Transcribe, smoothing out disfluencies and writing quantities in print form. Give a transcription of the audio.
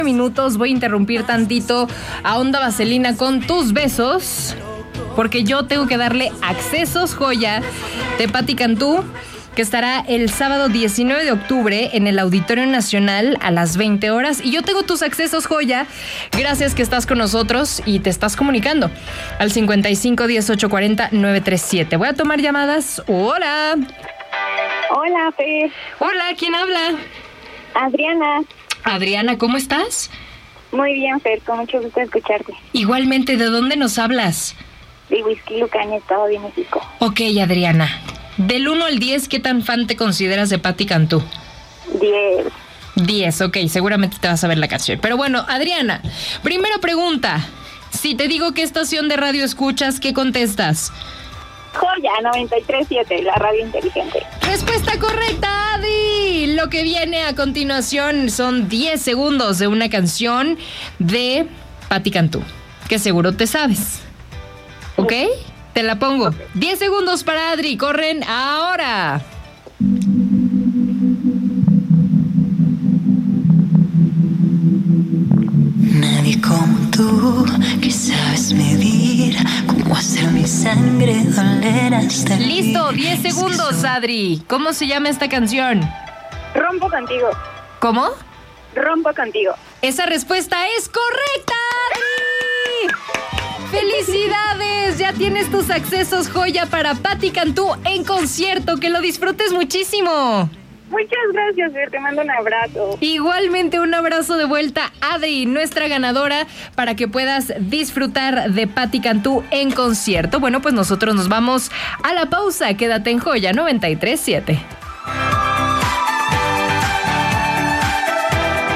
minutos voy a interrumpir tantito a Onda Vaselina con tus besos, porque yo tengo que darle accesos joya de Patti Cantú, que estará el sábado 19 de octubre en el Auditorio Nacional a las 20 horas. Y yo tengo tus accesos joya, gracias que estás con nosotros y te estás comunicando al 55 18 40 937. Voy a tomar llamadas. Hola. Hola, Fer. Hola, ¿quién habla? Adriana. Adriana, ¿cómo estás? Muy bien, Fer, con mucho gusto escucharte. Igualmente, ¿de dónde nos hablas? De Huixquilucan, Estado de México. Ok, Adriana. Del 1 al 10, ¿qué tan fan te consideras de Patti Cantú? 10. 10, ok, seguramente te vas a ver la canción. Pero bueno, Adriana, primera pregunta. Si te digo qué estación de radio escuchas, ¿qué contestas? Joya 93.7, la radio inteligente. Respuesta correcta, Adi. Lo que viene a continuación son 10 segundos de una canción de Patti Cantú, que seguro te sabes. ¿Ok? Te la pongo. 10 segundos para Adri. Corren ahora. Nadie como tú, que sabes medir cómo hacer mi sangre doler hasta el Listo, 10 segundos, Adri. ¿Cómo se llama esta canción? Rompo contigo. ¿Cómo? Rompo contigo. Esa respuesta es correcta, Adri. ¡Felicidades! Ya tienes tus accesos joya para Patti Cantú en concierto. Que lo disfrutes muchísimo. Muchas gracias, Fer, te mando un abrazo. Igualmente un abrazo de vuelta, Adri, nuestra ganadora, para que puedas disfrutar de Patti Cantú en concierto. Bueno, pues nosotros nos vamos a la pausa. Quédate en Joya 93.7.